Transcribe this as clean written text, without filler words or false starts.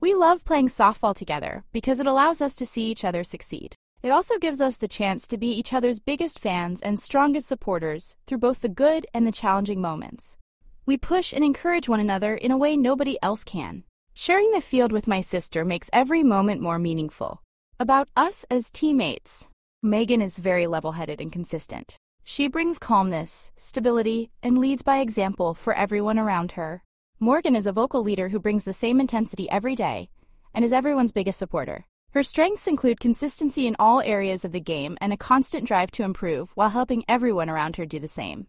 We love playing softball together because it allows us to see each other succeed. It also gives us the chance to be each other's biggest fans and strongest supporters through both the good and the challenging moments. We push and encourage one another in a way nobody else can. Sharing the field with my sister makes every moment more meaningful. About us as teammates, Megan is very level-headed and consistent. She brings calmness, stability, and leads by example for everyone around her. Morgan is a vocal leader who brings the same intensity every day and is everyone's biggest supporter. Her strengths include consistency in all areas of the game and a constant drive to improve while helping everyone around her do the same.